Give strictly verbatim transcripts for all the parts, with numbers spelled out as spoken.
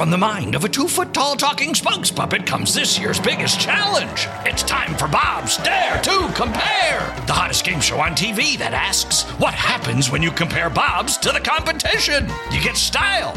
From the mind of a two-foot-tall talking spokes puppet comes this year's biggest challenge. It's time for Bob's Dare to Compare, the hottest game show on T V that asks, what happens when you compare Bob's to the competition? You get style.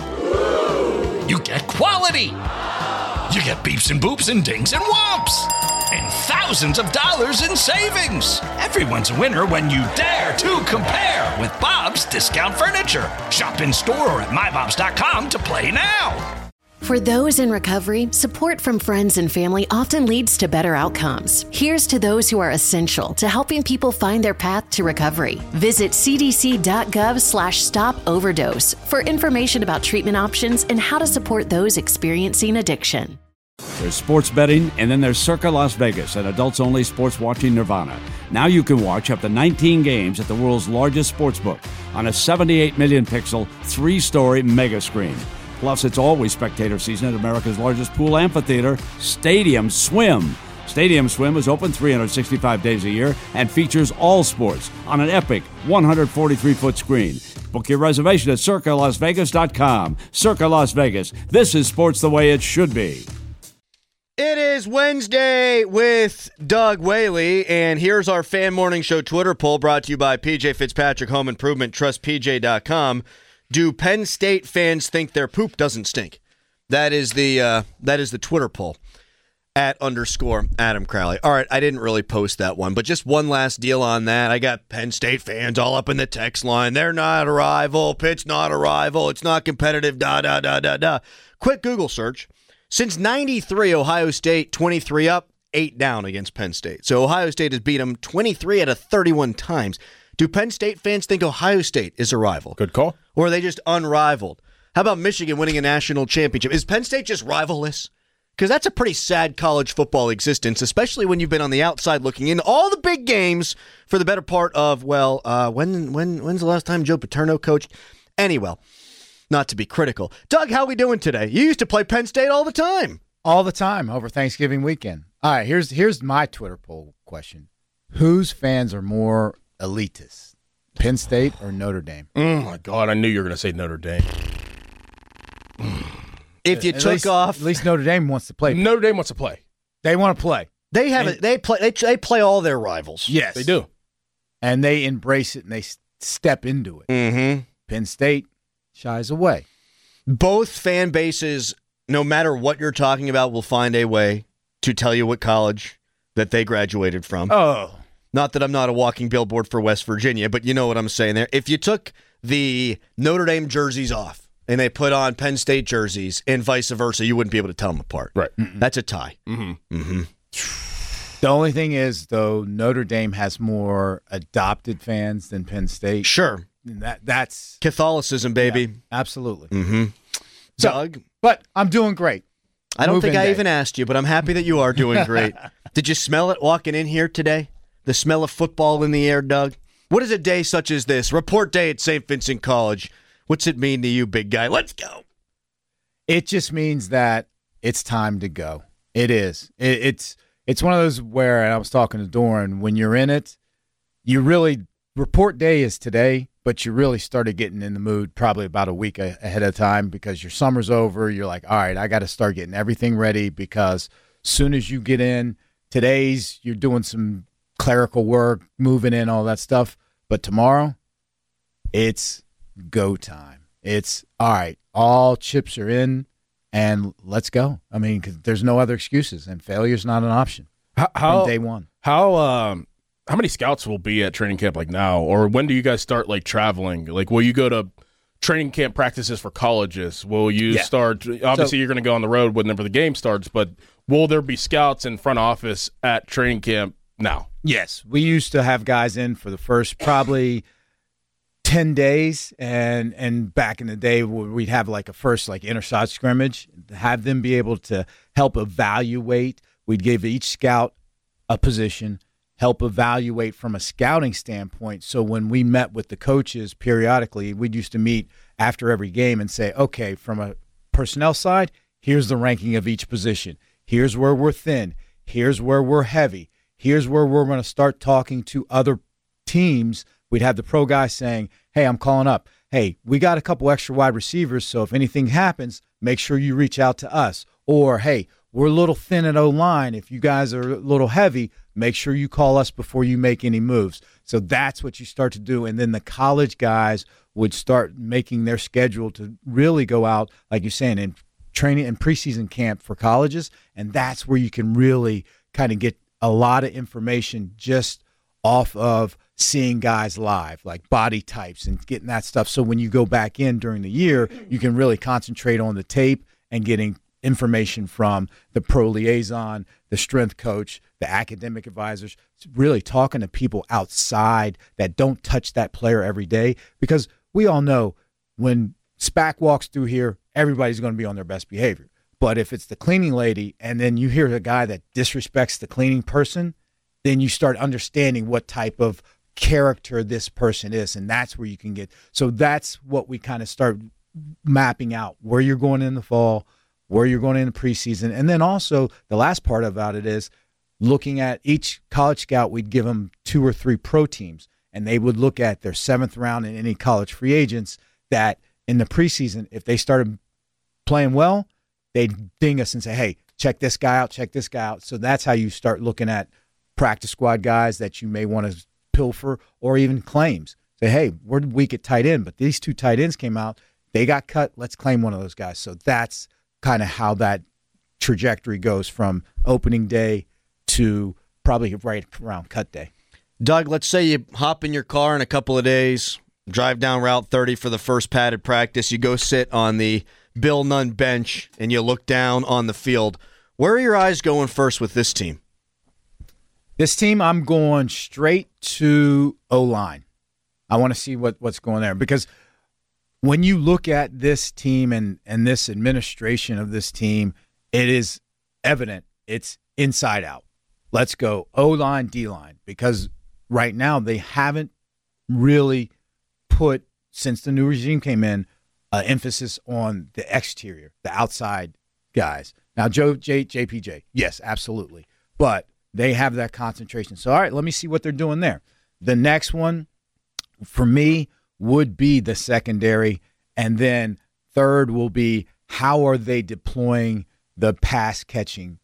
You get quality. You get beeps and boops and dings and whomps. And thousands of dollars in savings. Everyone's a winner when you dare to compare with Bob's Discount Furniture. Shop in store or at my bobs dot com to play now. For those in recovery, support from friends and family often leads to better outcomes. Here's to those who are essential to helping people find their path to recovery. Visit cdc.gov slash stop overdose for information about treatment options and how to support those experiencing addiction. There's sports betting, and then there's Circa Las Vegas, an adults-only sports watching nirvana. Now you can watch up to nineteen games at the world's largest sports book on a seventy-eight million pixel, three-story mega screen. Plus, it's always spectator season at America's largest pool amphitheater, Stadium Swim. Stadium Swim is open three hundred sixty-five days a year and features all sports on an epic one hundred forty-three foot screen. Book your reservation at circa las vegas dot com. Circa Las Vegas. This is sports the way it should be. It is Wednesday with Doug Whaley, and here's our Fan Morning Show Twitter poll brought to you by P J Fitzpatrick Home Improvement, trust P J dot com. Do Penn State fans think their poop doesn't stink? That is the uh, that is the Twitter poll at underscore Adam Crowley. All right, I didn't really post that one, but just one last deal on that. I got Penn State fans all up in the text line. They're not a rival. Pitt's not a rival. It's not competitive. Da da da da da. Quick Google search. Since ninety-three, Ohio State twenty-three up, eight down against Penn State. So Ohio State has beat them twenty-three out of thirty-one times. Do Penn State fans think Ohio State is a rival? Good call. Or are they just unrivaled? How about Michigan winning a national championship? Is Penn State just rivalless? Because that's a pretty sad college football existence, especially when you've been on the outside looking in all the big games for the better part of, well, uh, when when when's the last time Joe Paterno coached? Anyway, not to be critical. Doug, how we doing today? You used to play Penn State all the time. All the time over Thanksgiving weekend. All right, here's here's my Twitter poll question. Whose fans are more elitist, Penn State or Notre Dame? Oh, my God. I knew you were going to say Notre Dame. If you at took least, off. At least Notre Dame wants to play. Notre Dame wants to play. They want to play. They have it. They play. They, they play all their rivals. Yes. They do. And they embrace it and they s- step into it. Mm-hmm. Penn State shies away. Both fan bases, no matter what you're talking about, will find a way to tell you what college that they graduated from. Oh. Not that I'm not a walking billboard for West Virginia, but you know what I'm saying there. If you took the Notre Dame jerseys off and they put on Penn State jerseys and vice versa, you wouldn't be able to tell them apart. Right. Mm-mm. That's a tie. Mm-hmm. Mm-hmm. The only thing is, though, Notre Dame has more adopted fans than Penn State. Sure. And that That's Catholicism, baby. Yeah, absolutely. Mm-hmm. So, Doug? But I'm doing great. I don't Moving think I day. even asked you, but I'm happy that you are doing great. Did you smell it walking in here today? The smell of football in the air, Doug? What is a day such as this? Report day at Saint Vincent College. What's it mean to you, big guy? Let's go. It just means that it's time to go. It is. It, it's it's one of those where, and I was talking to Doran, when you're in it, you really, report day is today, but you really started getting in the mood probably about a week a, ahead of time because your summer's over. You're like, all right, I got to start getting everything ready because soon as you get in, today's, you're doing some clerical work, moving in, all that stuff. But tomorrow, it's go time. It's, all right, all chips are in, and let's go. I mean, 'cause there's no other excuses, and failure's not an option How, how from day one. How um how many scouts will be at training camp like now, or when do you guys start like traveling? Like, will you go to training camp practices for colleges? Will you Yeah. start? Obviously, So- you're going to go on the road whenever the game starts, but will there be scouts in front office at training camp now? Yes, we used to have guys in for the first probably ten days, and and back in the day we'd have like a first like inter-side scrimmage, have them be able to help evaluate. We'd give each scout a position, help evaluate from a scouting standpoint. So when we met with the coaches periodically, we'd used to meet after every game and say, okay, from a personnel side, here's the ranking of each position. Here's where we're thin. Here's where we're heavy. Here's where we're going to start talking to other teams. We'd have the pro guy saying, hey, I'm calling up. Hey, we got a couple extra wide receivers, so if anything happens, make sure you reach out to us. Or, hey, we're a little thin at O-line. If you guys are a little heavy, make sure you call us before you make any moves. So that's what you start to do. And then the college guys would start making their schedule to really go out, like you're saying, in training and preseason camp for colleges. And that's where you can really kind of get a lot of information just off of seeing guys live, like body types and getting that stuff. So when you go back in during the year, you can really concentrate on the tape and getting information from the pro liaison, the strength coach, the academic advisors, really talking to people outside that don't touch that player every day. Because we all know when SPAC walks through here, everybody's going to be on their best behavior. But if it's the cleaning lady and then you hear a guy that disrespects the cleaning person, then you start understanding what type of character this person is. And that's where you can get. So that's what we kind of start mapping out, where you're going in the fall, where you're going in the preseason. And then also the last part about it is looking at each college scout, we'd give them two or three pro teams, and they would look at their seventh round and any college free agents that in the preseason, if they started playing well, they'd ding us and say, hey, check this guy out, check this guy out. So that's how you start looking at practice squad guys that you may want to pilfer, or even claims. Say, hey, we're weak at tight end, but these two tight ends came out. They got cut. Let's claim one of those guys. So that's kind of how that trajectory goes from opening day to probably right around cut day. Doug, let's say you hop in your car in a couple of days, drive down Route thirty for the first padded practice. You go sit on the Bill Nunn bench, and you look down on the field. Where are your eyes going first with this team? This team, I'm going straight to O-line. I want to see what, what's going there. Because when you look at this team and, and this administration of this team, it is evident it's inside out. Let's go O-line, D-line. Because right now they haven't really put, since the new regime came in, uh, emphasis on the exterior, the outside guys. Now, Joe, J, J P J, yes, absolutely. But they have that concentration. So, all right, let me see what they're doing there. The next one, for me, would be the secondary. And then third will be, how are they deploying the pass catching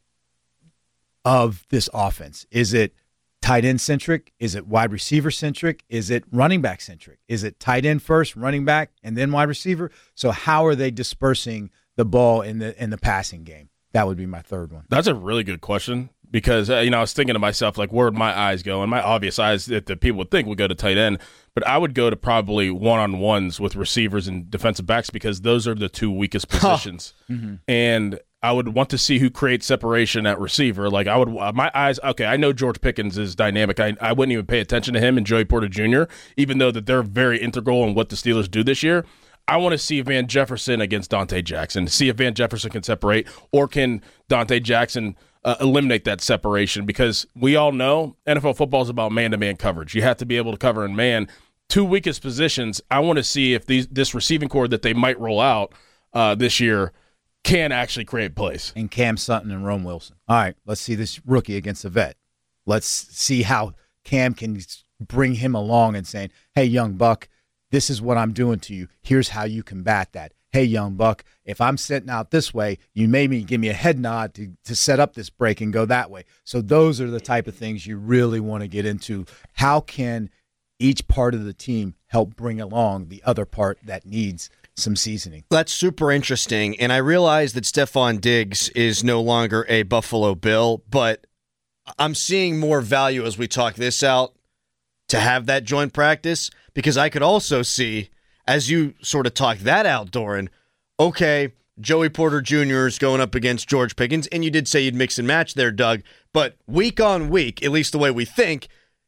of this offense? Is it tight end centric? Is it wide receiver centric? Is it running back centric? Is it tight end first, running back, and then wide receiver? So how are they dispersing the ball in the in the passing game? That would be my third one. That's a really good question. Because, uh, you know, I was thinking to myself, like, where'd my eyes go? And my obvious eyes that the people would think would go to tight end. But I would go to probably one-on-ones with receivers and defensive backs, because those are the two weakest positions. mm-hmm. And I would want to see who creates separation at receiver. Like, I would, my eyes, okay, I know George Pickens is dynamic. I, I wouldn't even pay attention to him and Joey Porter Junior, even though that they're very integral in what the Steelers do this year. I want to see Van Jefferson against Dante Jackson, see if Van Jefferson can separate, or can Dante Jackson Uh, eliminate that separation, because we all know N F L football is about man-to-man coverage. You have to be able to cover in man. Two weakest positions, I want to see if these this receiving core that they might roll out uh, this year can actually create plays. And Cam Sutton and Rome Wilson. All right, let's see this rookie against a vet. Let's see how Cam can bring him along and saying, hey, young buck, this is what I'm doing to you. Here's how you combat that. Hey, young buck, if I'm sitting out this way, you maybe give me a head nod to, to set up this break and go that way. So those are the type of things you really want to get into. How can each part of the team help bring along the other part that needs some seasoning? That's super interesting. And I realize that Stephon Diggs is no longer a Buffalo Bill, but I'm seeing more value as we talk this out to have that joint practice, because I could also see, as you sort of talk that out, Doran, okay, Joey Porter Junior is going up against George Pickens, and you did say you'd mix and match there, Doug, but week on week, at least the way we think,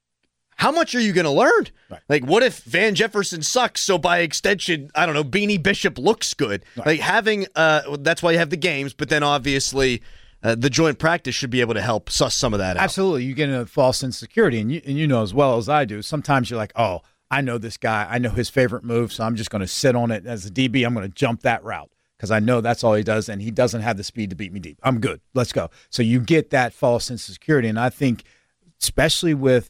how much are you going to learn? Right. Like, what if Van Jefferson sucks, so by extension, I don't know, Beanie Bishop looks good? Right. Like, having, uh, that's why you have the games, but then obviously uh, the joint practice should be able to help suss some of that out. Absolutely. You get a false insecurity, and you, and you know as well as I do, sometimes you're like, oh, I know this guy. I know his favorite move, so I'm just going to sit on it as a D B. I'm going to jump that route because I know that's all he does, and he doesn't have the speed to beat me deep. I'm good. Let's go. So you get that false sense of security, and I think especially with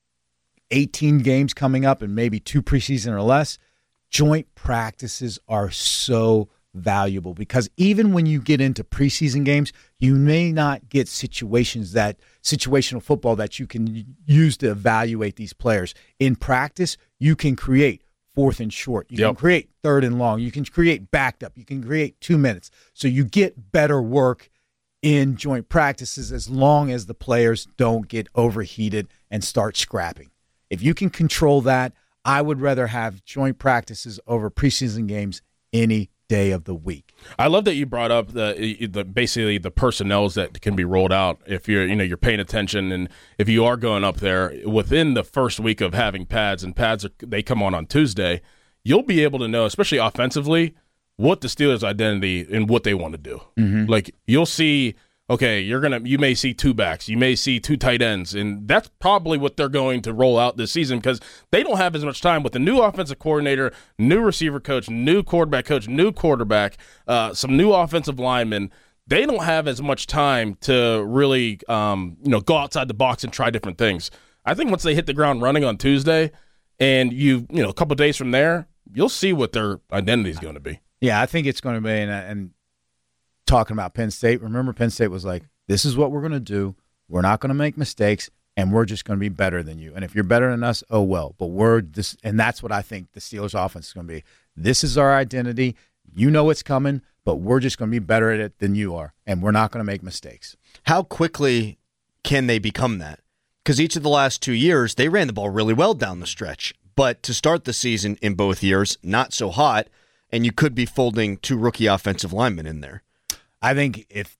eighteen games coming up and maybe two preseason or less, joint practices are so valuable because even when you get into preseason games, you may not get situations that situational football that you can use to evaluate these players. In practice, you can create fourth and short. You yep. can create third and long. You can create backed up. You can create two minutes. So you get better work in joint practices as long as the players don't get overheated and start scrapping. If you can control that, I would rather have joint practices over preseason games any day of the week. I love that you brought up the, the basically the personnels that can be rolled out if you're you know you're paying attention, and if you are going up there within the first week of having pads, and pads are, they come on on Tuesday, you'll be able to know, especially offensively, what the Steelers' identity and what they want to do. Mm-hmm. Like you'll see. Okay, you're gonna. You may see two backs. You may see two tight ends, and that's probably what they're going to roll out this season because they don't have as much time with the new offensive coordinator, new receiver coach, new quarterback coach, new quarterback, uh, some new offensive linemen. They don't have as much time to really, um, you know, go outside the box and try different things. I think once they hit the ground running on Tuesday, and you, you know, a couple of days from there, you'll see what their identity is going to be. Yeah, I think it's going to be, and. and talking about Penn State, remember Penn State was like, this is what we're going to do. We're not going to make mistakes, and we're just going to be better than you. And if you're better than us, oh, well. But we're this, and that's what I think the Steelers' offense is going to be. This is our identity. You know it's coming, but we're just going to be better at it than you are, and we're not going to make mistakes. How quickly can they become that? Because each of the last two years, they ran the ball really well down the stretch. But to start the season in both years, not so hot, and you could be folding two rookie offensive linemen in there. I think if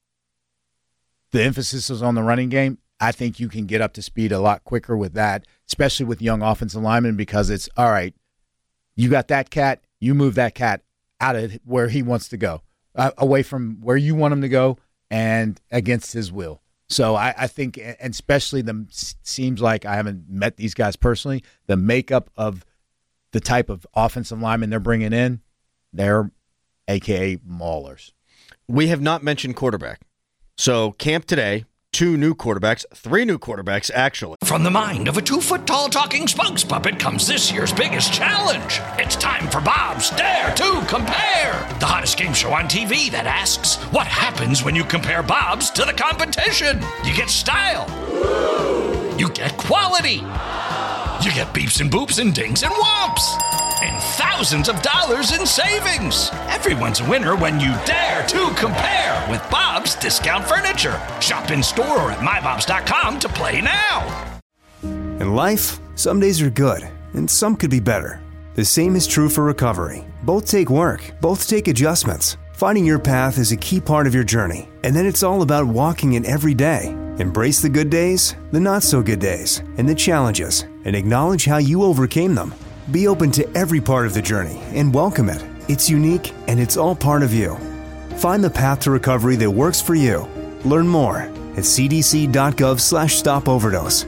the emphasis is on the running game, I think you can get up to speed a lot quicker with that, especially with young offensive linemen, because it's, all right, you got that cat, you move that cat out of where he wants to go, uh, away from where you want him to go and against his will. So I, I think, and especially the seems like I haven't met these guys personally, the makeup of the type of offensive linemen they're bringing in, they're A K A maulers. We have not mentioned quarterback. So camp today, two new quarterbacks, three new quarterbacks, actually. From the mind of a two-foot-tall talking spokes puppet comes this year's biggest challenge. It's time for Bob's Dare to Compare, the hottest game show on T V that asks, what happens when you compare Bob's to the competition? You get style. You get quality. You get beeps and boops and dings and whomps. And thousands of dollars in savings. Everyone's a winner when you dare to compare with Bob's Discount Furniture. Shop in store or at my bobs dot com to play now. In life, some days are good, and some could be better. The same is true for recovery. Both take work, both take adjustments. Finding your path is a key part of your journey, and then it's all about walking it every day. Embrace the good days, the not-so-good days, and the challenges, and acknowledge how you overcame them. Be open to every part of the journey and welcome it. It's unique and it's all part of you. Find the path to recovery that works for you. Learn more at cdc.gov slash stop overdose.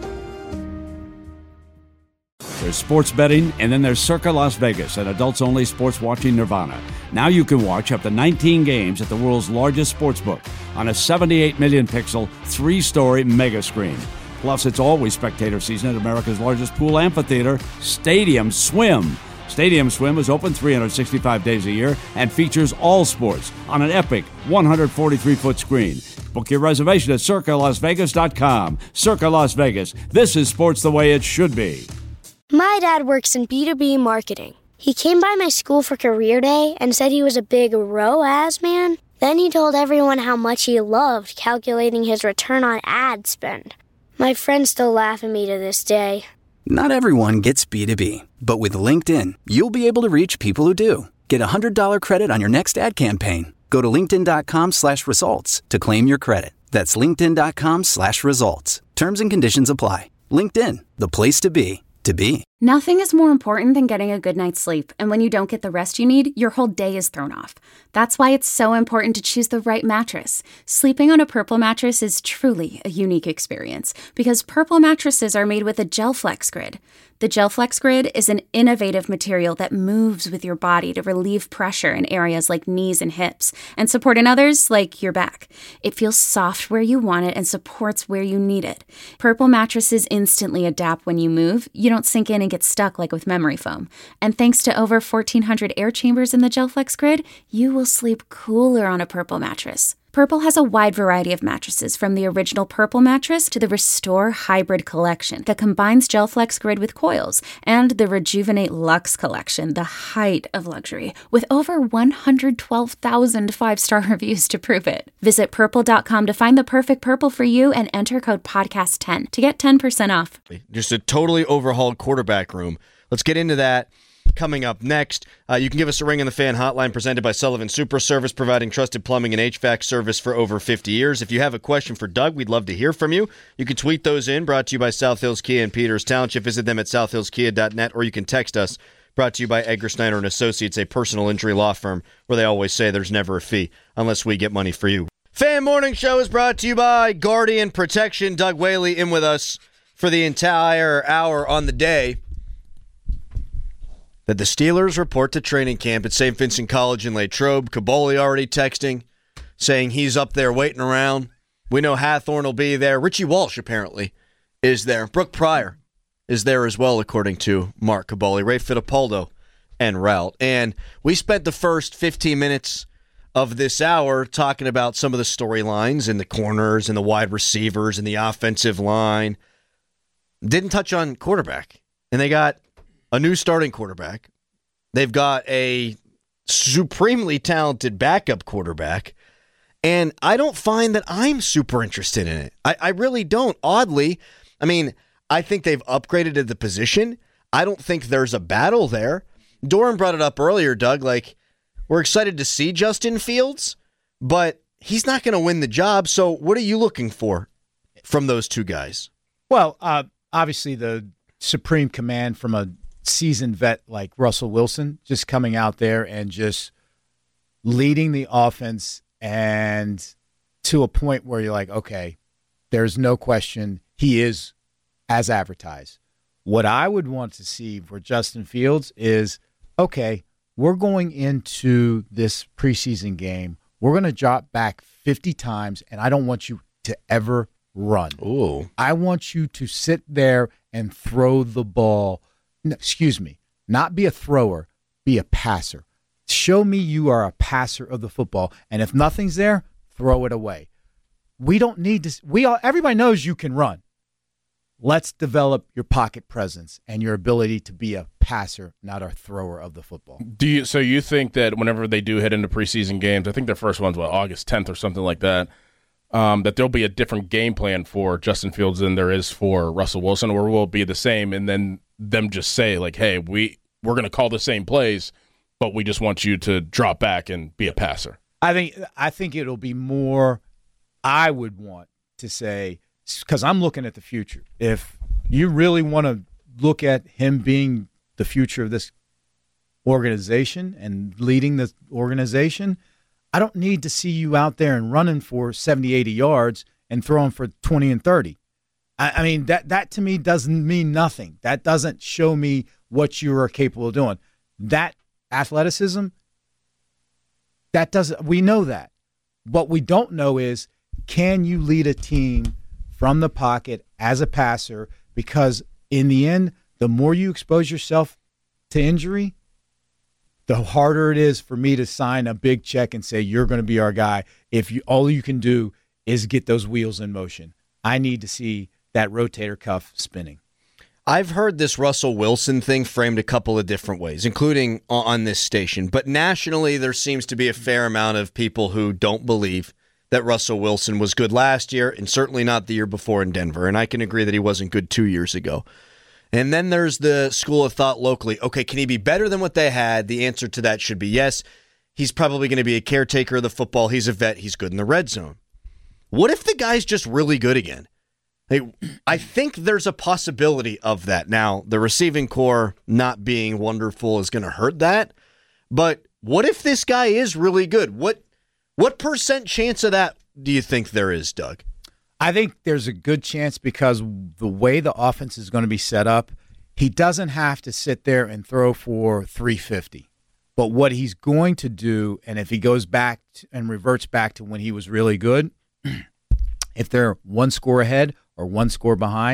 There's sports betting, and then there's Circa Las Vegas, an adults-only sports watching nirvana. Now you can watch up to nineteen games at the world's largest sportsbook on a seventy-eight million pixel, three-story mega screen. Plus, it's always spectator season at America's largest pool amphitheater, Stadium Swim. Stadium Swim is open three hundred sixty-five days a year and features all sports on an epic one hundred forty-three foot screen. Book your reservation at circa las vegas dot com. Circa Las Vegas. This is sports the way it should be. My dad works in B two B marketing. He came by my school for career day and said he was a big R O A S man. Then he told everyone how much he loved calculating his return on ad spend. My friends still laugh at me to this day. Not everyone gets B two B, but with LinkedIn, you'll be able to reach people who do. Get a one hundred dollars credit on your next ad campaign. Go to linkedin.com slash results to claim your credit. That's linkedin.com slash results. Terms and conditions apply. LinkedIn, the place to be, to be. Nothing is more important than getting a good night's sleep, and when you don't get the rest you need, your whole day is thrown off. That's why it's so important to choose the right mattress. Sleeping on a Purple mattress is truly a unique experience because Purple mattresses are made with a GelFlex Grid. The GelFlex Grid is an innovative material that moves with your body to relieve pressure in areas like knees and hips and support in others like your back. It feels soft where you want it and supports where you need it. Purple mattresses instantly adapt when you move. You don't sink in and didn't get stuck like with memory foam. And thanks to over fourteen hundred air chambers in the GelFlex Grid, you will sleep cooler on a Purple mattress. Purple has a wide variety of mattresses, from the original Purple mattress to the Restore Hybrid collection that combines GelFlex Grid with coils, and the Rejuvenate Luxe collection, the height of luxury, with over one hundred twelve thousand five-star reviews to prove it. Visit purple dot com to find the perfect Purple for you and enter code podcast ten to get ten percent off. Just a totally overhauled quarterback room. Let's get into that. Coming up next, uh, you can give us a ring on the fan hotline presented by Sullivan Super Service, providing trusted plumbing and H V A C service for over fifty years. If you have a question for Doug, we'd love to hear from you. You can tweet those in, brought to you by South Hills Kia in Peters Township. Visit them at south hills kia dot net, or you can text us, brought to you by Edgar Snyder and Associates, a personal injury law firm where they always say there's never a fee unless we get money for you. Fan Morning Show is brought to you by Guardian Protection. Doug Whaley in with us for the entire hour on the day that the Steelers report to training camp at Saint Vincent College in Latrobe. Caboli already texting, saying he's up there waiting around. We know Hathorn will be there. Richie Walsh, apparently, is there. Brooke Pryor is there as well, according to Mark Caboli. Ray Fittipaldo and Route. And we spent the first fifteen minutes of this hour talking about some of the storylines and the corners and the wide receivers and the offensive line. Didn't touch on quarterback. And they got a new starting quarterback. They've got a supremely talented backup quarterback. And I don't find that I'm super interested in it. I, I really don't. Oddly, I mean, I think they've upgraded to the position. I don't think there's a battle there. Doran brought it up earlier, Doug. Like, we're excited to see Justin Fields, but he's not going to win the job. So what are you looking for from those two guys? Well, uh, obviously the supreme command from a seasoned vet like Russell Wilson, just coming out there and just leading the offense, and to a point where you're like, okay, there's no question he is as advertised. What I would want to see for Justin Fields is, okay, we're going into this preseason game. We're going to drop back fifty times, and I don't want you to ever run. Ooh. I want you to sit there and throw the ball. No, excuse me, not be a thrower, be a passer. Show me you are a passer of the football, and if nothing's there, throw it away. We don't need to. We all. Everybody knows you can run. Let's develop your pocket presence and your ability to be a passer, not a thrower of the football. Do you? So you think that whenever they do head into preseason games, I think their first one's what, August tenth or something like that, um, that there'll be a different game plan for Justin Fields than there is for Russell Wilson, or will it be the same? And then them just say like, "Hey, we we're going to call the same plays, but we just want you to drop back and be a passer." I think I think it'll be more. I would want to say, because I'm looking at the future. If you really want to look at him being the future of this organization and leading the organization, I don't need to see you out there and running for seventy, eighty yards and throwing for twenty and thirty. I, I mean, that, that to me doesn't mean nothing. That doesn't show me what you are capable of doing. That athleticism, that doesn't, we know that. What we don't know is, can you lead a team from the pocket as a passer? Because in the end, the more you expose yourself to injury, the harder it is for me to sign a big check and say, you're going to be our guy if you all you can do is get those wheels in motion. I need to see that rotator cuff spinning. I've heard this Russell Wilson thing framed a couple of different ways, including on this station. But nationally, there seems to be a fair amount of people who don't believe that Russell Wilson was good last year, and certainly not the year before in Denver. And I can agree that he wasn't good two years ago. And then there's the school of thought locally. Okay, can he be better than what they had? The answer to that should be yes. He's probably going to be a caretaker of the football. He's a vet. He's good in the red zone. What if the guy's just really good again? Hey, I think there's a possibility of that. Now, the receiving core not being wonderful is going to hurt that. But what if this guy is really good? What what percent chance of that do you think there is, Doug? I think there's a good chance because the way the offense is going to be set up, he doesn't have to sit there and throw for three fifty. But what he's going to do, and if he goes back and reverts back to when he was really good, if they're one score ahead or one score behind,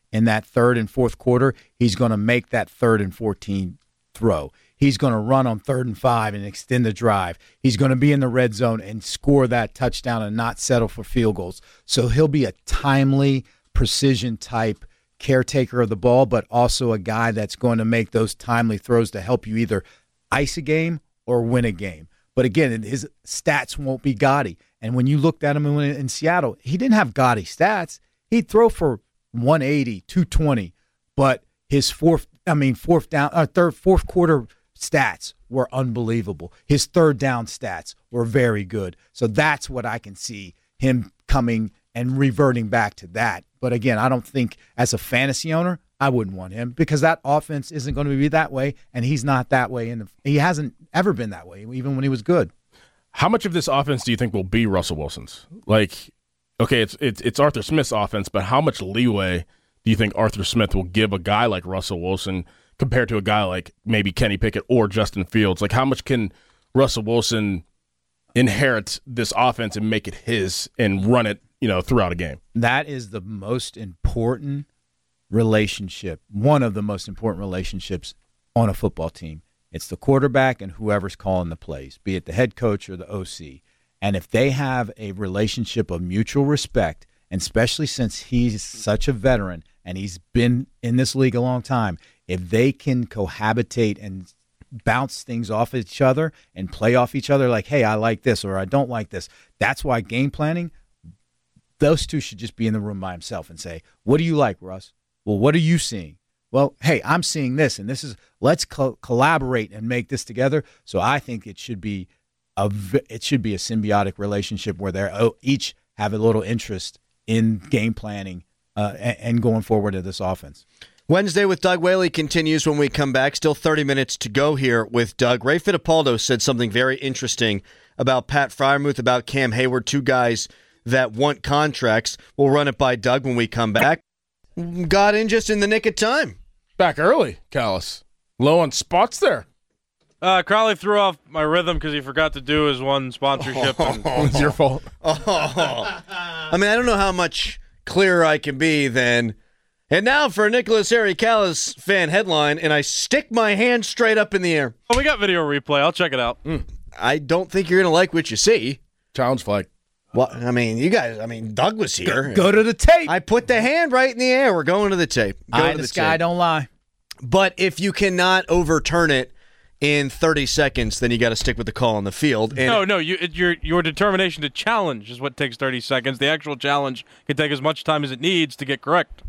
in that third and fourth quarter, he's going to make that third and fourteen throw. He's going to run on third and five and extend the drive. He's going to be in the red zone and score that touchdown and not settle for field goals. So he'll be a timely, precision type caretaker of the ball, but also a guy that's going to make those timely throws to help you either ice a game or win a game. But again, his stats won't be gaudy. And when you looked at him in, in Seattle, he didn't have gaudy stats. He'd throw for one eighty, two twenty, but his fourth, I mean, fourth down, uh, third, fourth quarter stats were unbelievable. His third down stats were very good. So that's what I can see him coming and reverting back to that. But again, I don't think as a fantasy owner, I wouldn't want him because that offense isn't going to be that way, and he's not that way. And he hasn't ever been that way, even when he was good. How much of this offense do you think will be Russell Wilson's? Like, okay, it's it's, it's Arthur Smith's offense, but how much leeway do you think Arthur Smith will give a guy like Russell Wilson compared to a guy like maybe Kenny Pickett or Justin Fields? Like, how much can Russell Wilson inherit this offense and make it his and run it, you know, throughout a game? That is the most important relationship, one of the most important relationships on a football team. It's the quarterback and whoever's calling the plays, be it the head coach or the O C. And if they have a relationship of mutual respect, and especially since he's such a veteran and he's been in this league a long time, if they can cohabitate and bounce things off each other and play off each other like, hey, I like this or I don't like this, that's why game planning, those two should just be in the room by himself and say, what do you like, Russ? Well, what are you seeing? Well, hey, I'm seeing this, and this is, let's co- collaborate and make this together. So I think it should be a it should be a symbiotic relationship where they oh, each have a little interest in game planning uh, and, and going forward to this offense. Wednesday with Doug Whaley continues when we come back. Still thirty minutes to go here with Doug. Ray Fittipaldo said something very interesting about Pat Freiermuth, about Cam Hayward, two guys that want contracts. We'll run it by Doug when we come back. Got in just in the nick of time. Back early, Callis. Low on spots there. Uh, Crowley threw off my rhythm because he forgot to do his one sponsorship. Oh, and- it's your fault. Oh. I mean, I don't know how much clearer I can be than, and now for a Nicholas Harry Callis fan headline, and I stick my hand straight up in the air. Oh, we got video replay. I'll check it out. Mm. I don't think you're going to like what you see. Challenge flag. Well, I mean, you guys, I mean, Doug was here. Go, go to the tape. I put the hand right in the air. We're going to the tape. Go Eye to the the sky tape. don't lie. But if you cannot overturn it in thirty seconds, then you got to stick with the call on the field. And no, no, you, it, your your determination to challenge is what takes thirty seconds. The actual challenge can take as much time as it needs to get correct.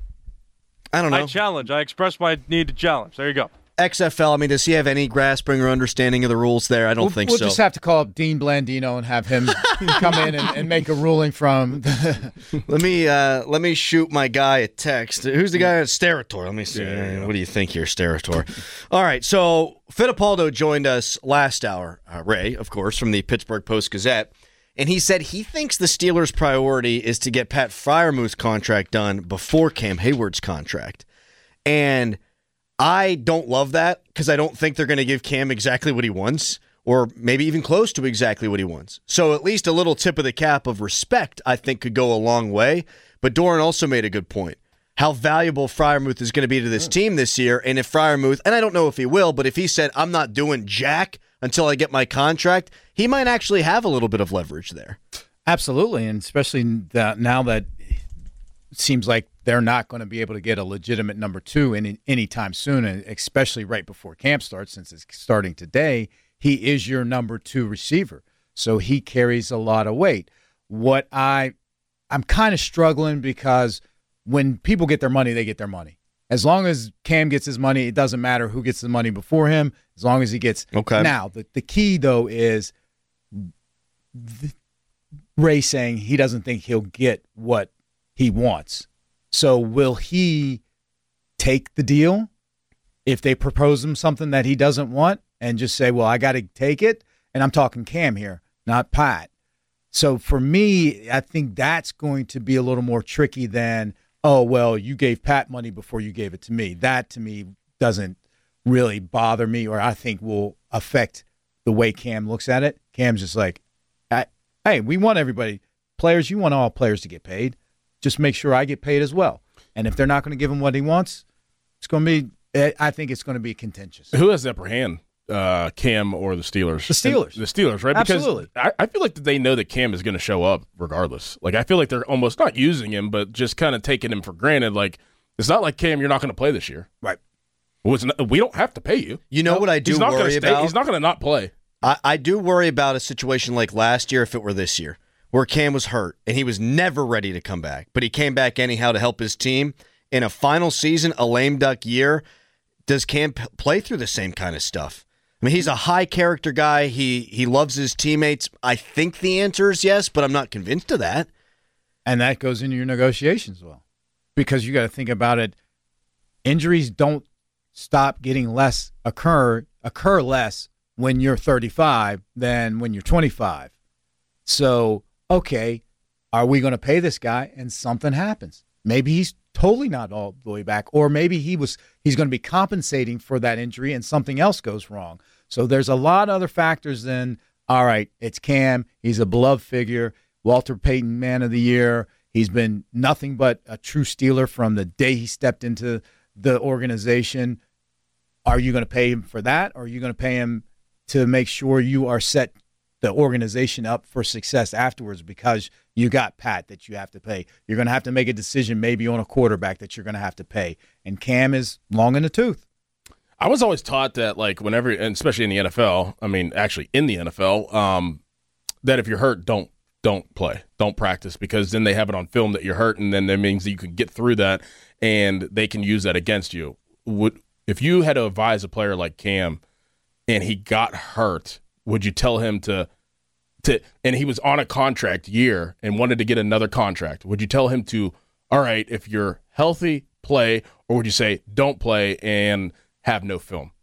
I don't know. I challenge. I express my need to challenge. There you go. X F L, I mean, does he have any grasping or understanding of the rules there? I don't we'll, think we'll so. We'll just have to call up Dean Blandino and have him come in and, and make a ruling from. The let me uh, let me shoot my guy a text. Who's the guy at Sterator? Let me see. Yeah, yeah. What do you think here, Sterator? All right, so Fittipaldo joined us last hour, uh, Ray, of course, from the Pittsburgh Post-Gazette, and he said he thinks the Steelers' priority is to get Pat Freiermuth's contract done before Cam Hayward's contract. And I don't love that because I don't think they're going to give Cam exactly what he wants or maybe even close to exactly what he wants. So at least a little tip of the cap of respect I think could go a long way. But Doran also made a good point. How valuable Freiermuth is going to be to this team this year. And if Freiermuth, and I don't know if he will, but if he said, I'm not doing jack until I get my contract, he might actually have a little bit of leverage there. Absolutely, and especially that now that it seems like they're not going to be able to get a legitimate number two any anytime soon, and especially right before camp starts, since it's starting today. He is your number two receiver, so he carries a lot of weight. What I, I'm kind of struggling because when people get their money, they get their money. As long as Cam gets his money, it doesn't matter who gets the money before him, as long as he gets. Okay. Now, the, the key, though, is the, Ray saying he doesn't think he'll get what he wants. So will he take the deal if they propose him something that he doesn't want and just say, well, I got to take it? And I'm talking Cam here, not Pat. So for me, I think that's going to be a little more tricky than, oh, well, you gave Pat money before you gave it to me. That, to me, doesn't really bother me, or I think will affect the way Cam looks at it. Cam's just like, hey, we want everybody, players, you want all players to get paid. Just make sure I get paid as well. And if they're not going to give him what he wants, it's going to be, I think it's going to be contentious. Who has the upper hand, uh, Cam or the Steelers? The Steelers. And the Steelers, right? Absolutely. Because I, I feel like they know that Cam is going to show up regardless. Like, I feel like they're almost not using him, but just kind of taking him for granted. Like, it's not like, Cam, you're not going to play this year. Right. Well, it's not, we don't have to pay you. You know no, what I do he's not worry stay, about? He's not going to not play. I, I do worry about a situation like last year if it were this year, where Cam was hurt and he was never ready to come back, but he came back anyhow to help his team. In a final season, a lame duck year, does Cam p- play through the same kind of stuff? I mean, he's a high-character guy. He he loves his teammates. I think the answer is yes, but I'm not convinced of that. And that goes into your negotiations as well, because you got to think about it. Injuries don't stop getting less occur occur less when you're thirty-five than when you're twenty-five. So, okay, are we going to pay this guy and something happens? Maybe he's totally not all the way back, or maybe he was he's going to be compensating for that injury and something else goes wrong. So there's a lot of other factors than, all right, it's Cam, he's a beloved figure, Walter Payton Man of the Year. He's been nothing but a true Steeler from the day he stepped into the organization. Are you going to pay him for that, or are you going to pay him to make sure you are set the organization up for success afterwards because you got Pat that you have to pay? You're going to have to make a decision maybe on a quarterback that you're going to have to pay. And Cam is long in the tooth. I was always taught that, like, whenever, and especially in the N F L, I mean, actually in the N F L, um, that if you're hurt, don't don't play, don't practice, because then they have it on film that you're hurt, and then that means that you can get through that, and they can use that against you. Would if you had to advise a player like Cam, and he got hurt, would you tell him to, to, and he was on a contract year and wanted to get another contract, would you tell him to, all right, if you're healthy, play, or would you say don't play and have no film?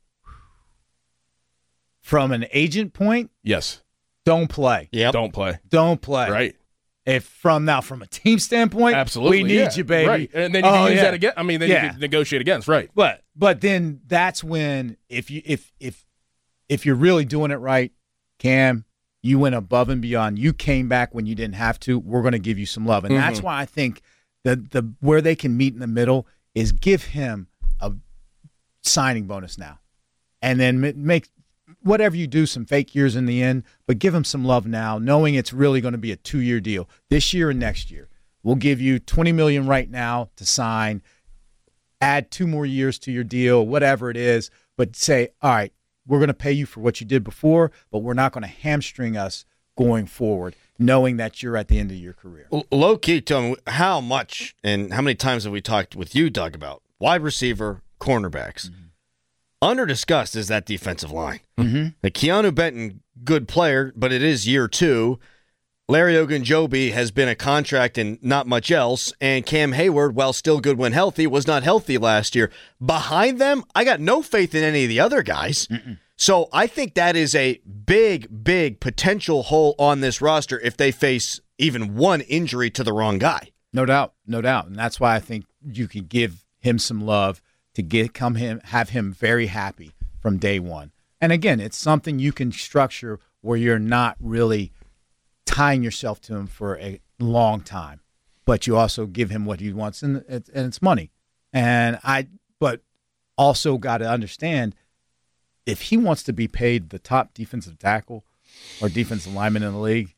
From an agent point, yes. Don't play. Yep. Don't play. Don't play. Right. If from now, from a team standpoint, absolutely, we need yeah. you, baby. Right. And then you oh, can use yeah. that again. I mean, then yeah. you can negotiate against, right? But but then that's when if you if if if you're really doing it right, Cam, you went above and beyond. You came back when you didn't have to. We're going to give you some love, and mm-hmm. that's why I think the the where they can meet in the middle is give him a signing bonus now, and then make whatever you do some fake years in the end, but give him some love now, knowing it's really going to be a two-year deal this year and next year. We'll give you twenty million dollars right now to sign, add two more years to your deal, whatever it is, but say, all right, we're going to pay you for what you did before, but we're not going to hamstring us going forward, knowing that you're at the end of your career. Low key, tell me how much and how many times have we talked with you, Doug, about wide receiver, cornerbacks? Mm-hmm. Under discussed is that defensive line. Mm-hmm. The Keanu Benton, good player, but it is year two. Larry Ogunjobi has been a contract and not much else. And Cam Hayward, while still good when healthy, was not healthy last year. Behind them, I got no faith in any of the other guys. Mm-mm. So I think that is a big, big potential hole on this roster if they face even one injury to the wrong guy. No doubt, no doubt. And that's why I think you can give him some love to get come him have him very happy from day one. And again, it's something you can structure where you're not really tying yourself to him for a long time, but you also give him what he wants, and it's, and it's money. And I, but also got to understand, if he wants to be paid the top defensive tackle or defensive lineman in the league,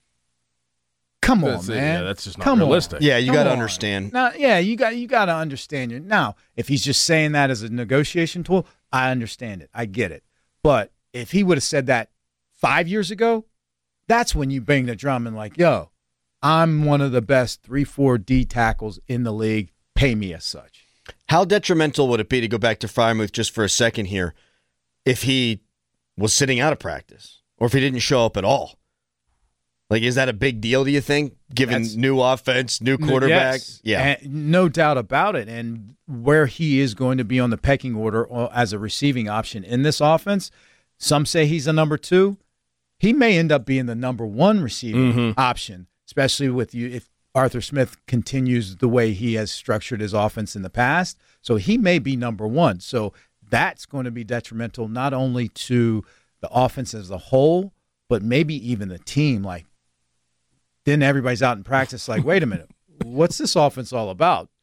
come on, that's, man. Yeah, that's just not come realistic. On. Yeah, you got to on. understand. Now, yeah, you got you got to understand it. Now, if he's just saying that as a negotiation tool, I understand it. I get it. But if he would have said that five years ago, that's when you bang the drum and like, yo, I'm one of the best three four D tackles in the league. Pay me as such. How detrimental would it be, to go back to Freiermuth just for a second here, if he was sitting out of practice or if he didn't show up at all? Like, is that a big deal, do you think, given That's, new offense, new quarterback? Yes, yeah. And no doubt about it. And where he is going to be on the pecking order as a receiving option in this offense, some say he's a number two. He may end up being the number one receiving mm-hmm. option, especially with you if Arthur Smith continues the way he has structured his offense in the past. So he may be number one. So that's going to be detrimental not only to the offense as a whole, but maybe even the team. Like, then everybody's out in practice like, wait a minute, what's this offense all about?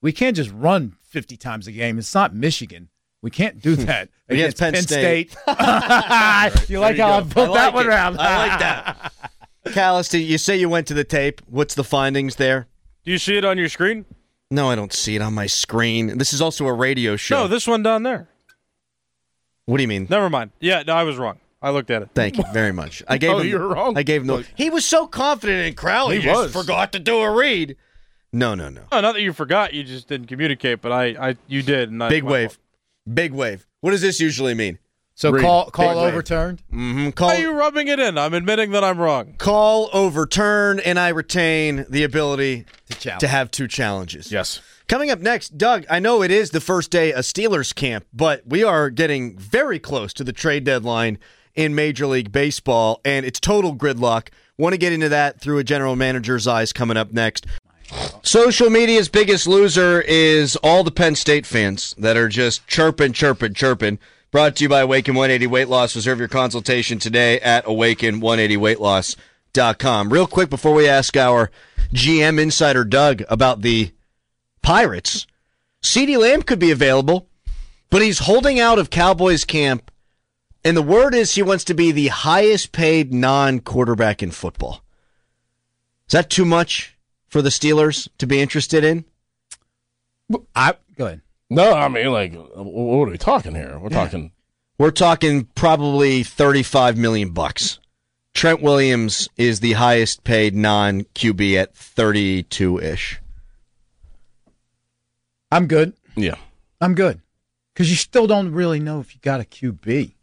We can't just run fifty times a game. It's not Michigan. We can't do that against, against Penn, Penn State. State. You like how I built I like that one it. around? I like that. Callis, you say you went to the tape. What's the findings there? Do you see it on your screen? No, I don't see it on my screen. This is also a radio show. No, this one down there. What do you mean? Never mind. Yeah, no, I was wrong. I looked at it. Thank you very much. I gave oh, him, you're wrong. I gave no. He was so confident in Crowley. He, he was. Just forgot to do a read. No, no, no. Oh, not that you forgot. You just didn't communicate, but I, I you did. And Big wave. Fault. Big wave. What does this usually mean? So read. call call Big overturned? Mm-hmm. Call, Why are you rubbing it in? I'm admitting that I'm wrong. Call overturned, and I retain the ability to, to have two challenges. Yes. Coming up next, Doug, I know it is the first day of Steelers camp, but we are getting very close to the trade deadline in Major League Baseball, and it's total gridlock. Want to get into that through a general manager's eyes coming up next. Social media's biggest loser is all the Penn State fans that are just chirping, chirping, chirping. Brought to you by Awaken one eighty Weight Loss. Reserve your consultation today at awaken one eighty weight loss dot com. Real quick before we ask our G M insider Doug about the Pirates, CeeDee Lamb could be available, but he's holding out of Cowboys camp, and the word is he wants to be the highest paid non-quarterback in football. Is that too much for the Steelers to be interested in? I go ahead. No, I mean, like, what are we talking here? We're yeah. talking. We're talking probably thirty-five million bucks. Trent Williams is the highest paid non-Q B at thirty-two-ish. I'm good. Yeah. I'm good. Because you still don't really know if you got a Q B.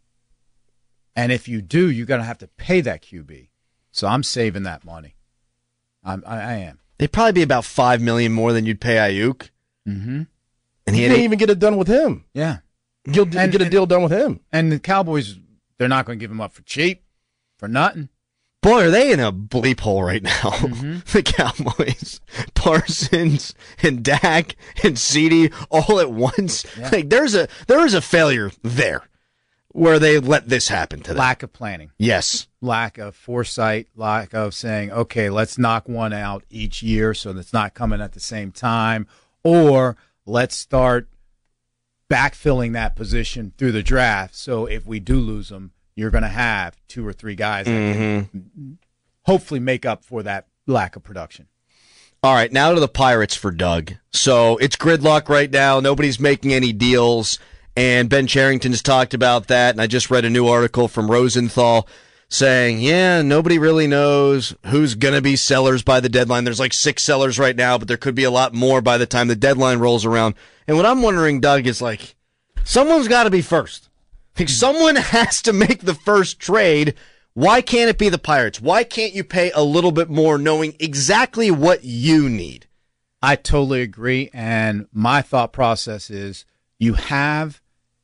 And if you do, you're going to have to pay that Q B. So I'm saving that money. I'm, I, I am. They'd probably be about five million dollars more than you'd pay Ayuk. Mm-hmm. And he you can't even get it done with him. Yeah. You'll and, get a deal done with him. And the Cowboys, they're not going to give him up for cheap, for nothing. Boy, are they in a bleep hole right now. Mm-hmm. The Cowboys, Parsons and Dak and CeeDee all at once. Yeah. Like there's a there is a failure there where they let this happen to them. Lack of planning. Yes. Lack of foresight, lack of saying, okay, let's knock one out each year so that's not coming at the same time, or let's start backfilling that position through the draft. So if we do lose them, you're going to have two or three guys that mm-hmm. can hopefully make up for that lack of production. All right, now to the Pirates for Doug. So it's gridlock right now. Nobody's making any deals, and Ben Cherington's talked about that, and I just read a new article from Rosenthal saying, yeah, nobody really knows who's going to be sellers by the deadline. There's like six sellers right now, but there could be a lot more by the time the deadline rolls around. And what I'm wondering, Doug, is like, someone's got to be first. Like, someone has to make the first trade. Why can't it be the Pirates? Why can't you pay a little bit more knowing exactly what you need? I totally agree. And my thought process is you have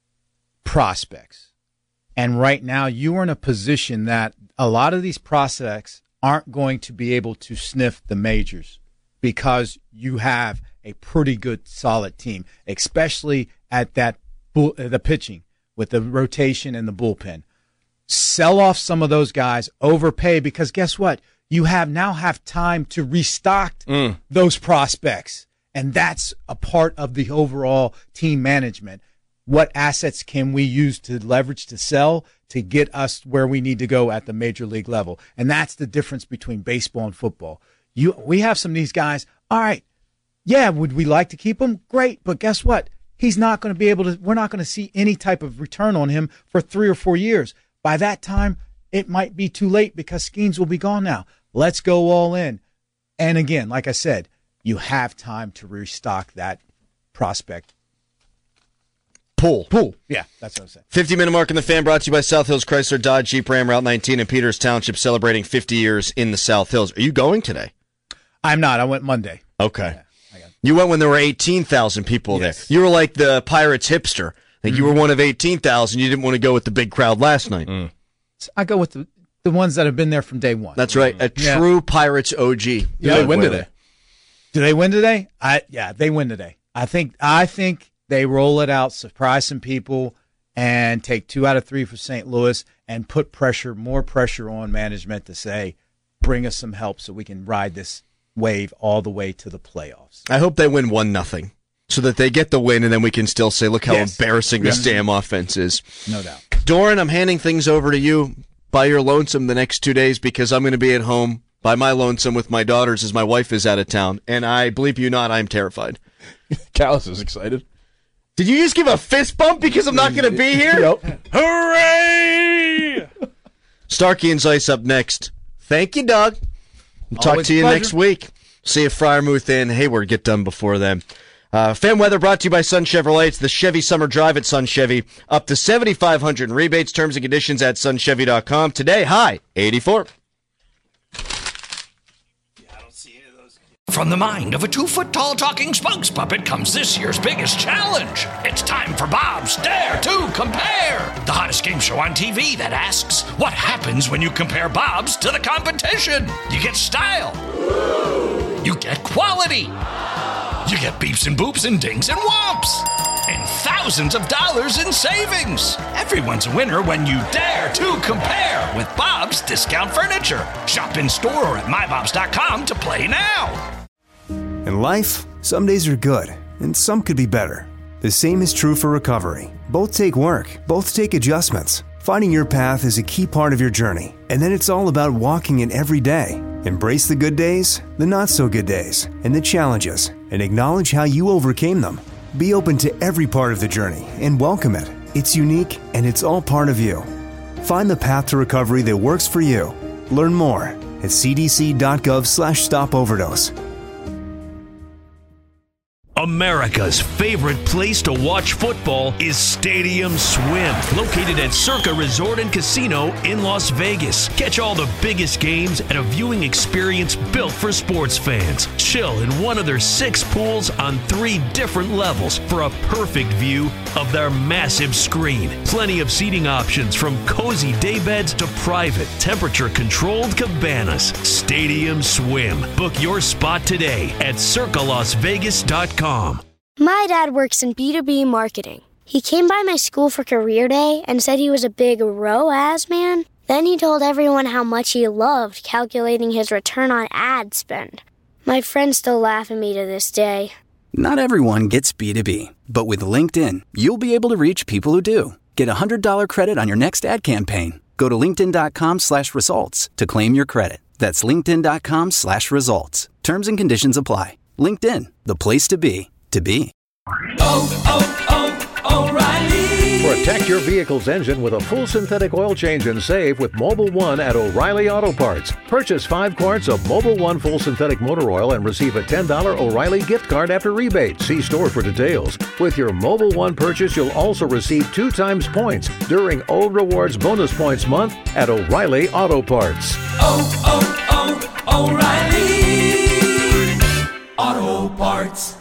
prospects. And right now, you are in a position that a lot of these prospects aren't going to be able to sniff the majors because you have a pretty good, solid team, especially at that bull, the pitching with the rotation and the bullpen. Sell off some of those guys, overpay, because guess what? You have now have time to restock mm. those prospects, and that's a part of the overall team management. What assets can we use to leverage to sell to get us where we need to go at the major league level? And that's the difference between baseball and football. You, we have some of these guys. All right, yeah, would we like to keep him? Great, but guess what? He's not going to be able to. We're not going to see any type of return on him for three or four years. By that time, it might be too late because Skeens will be gone now. Let's go all in. And again, like I said, you have time to restock that prospect. Pool. Pool. Yeah, that's what I said. fifty-minute mark in the Fan brought to you by South Hills Chrysler Dodge Jeep Ram Route nineteen in Peters Township, celebrating fifty years in the South Hills. Are you going today? I'm not. I went Monday. Okay. Yeah, you went when there were eighteen thousand people yes. there. You were like the Pirates hipster. Like mm. you were one of eighteen thousand. You didn't want to go with the big crowd last night. Mm. I go with the, the ones that have been there from day one. That's right. A yeah. true Pirates O G. Do yeah, they win today? Do they win today? I yeah, they win today. I think I think they roll it out, surprise some people, and take two out of three for Saint Louis and put pressure, more pressure on management to say, bring us some help so we can ride this wave all the way to the playoffs. I hope they win one nothing. so that they get the win, and then we can still say, look how Yes. embarrassing Yes. this damn offense is. No doubt. Doran, I'm handing things over to you by your lonesome the next two days because I'm going to be at home by my lonesome with my daughters as my wife is out of town. And I, believe you not, I'm terrified. Callis is excited. Did you just give a fist bump because I'm not going to be here? Yep. Hooray! Starkey and Zeiss up next. Thank you, Doug. We'll talk Always to you pleasure. next week. See if Fryermuth and Hayward get done before then. Uh, fan weather brought to you by Sun Chevrolet. It's the Chevy Summer Drive at Sun Chevy. Up to seven thousand five hundred dollars in rebates, terms and conditions at sun chevy dot com. Today, high eighty-four. From the mind of a two-foot-tall talking spokes puppet comes this year's biggest challenge. It's time for Bob's Dare to Compare, the hottest game show on T V that asks, what happens when you compare Bob's to the competition? You get style. You get quality. You get beeps and boops and dings and whomps. And thousands of dollars in savings. Everyone's a winner when you dare to compare with Bob's Discount Furniture. Shop in store or at my bobs dot com to play now. In life, some days are good, and some could be better. The same is true for recovery. Both take work, both take adjustments. Finding your path is a key part of your journey, and then it's all about walking it every day. Embrace the good days, the not-so-good days, and the challenges, and acknowledge how you overcame them. Be open to every part of the journey and welcome it. It's unique, and it's all part of you. Find the path to recovery that works for you. Learn more at c d c dot gov slash stop overdose. America's favorite place to watch football is Stadium Swim, located at Circa Resort and Casino in Las Vegas. Catch all the biggest games at a viewing experience built for sports fans. Chill in one of their six pools on three different levels for a perfect view of their massive screen. Plenty of seating options from cozy daybeds to private, temperature-controlled cabanas. Stadium Swim. Book your spot today at circa las vegas dot com. My dad works in B two B marketing. He came by my school for career day and said he was a big R O A S man. Then he told everyone how much he loved calculating his return on ad spend. My friends still laugh at me to this day. Not everyone gets B two B, but with LinkedIn, you'll be able to reach people who do. Get a one hundred dollars credit on your next ad campaign. Go to linkedin dot com slash results to claim your credit. That's linkedin dot com slash results. Terms and conditions apply. LinkedIn, the place to be, to be. Oh, oh, oh, O'Reilly. Protect your vehicle's engine with a full synthetic oil change and save with Mobil one at O'Reilly Auto Parts. Purchase five quarts of Mobil one full synthetic motor oil and receive a ten dollars O'Reilly gift card after rebate. See store for details. With your Mobil one purchase, you'll also receive two times points during O Rewards Bonus Points Month at O'Reilly Auto Parts. Oh, oh, oh, O'Reilly Auto Parts.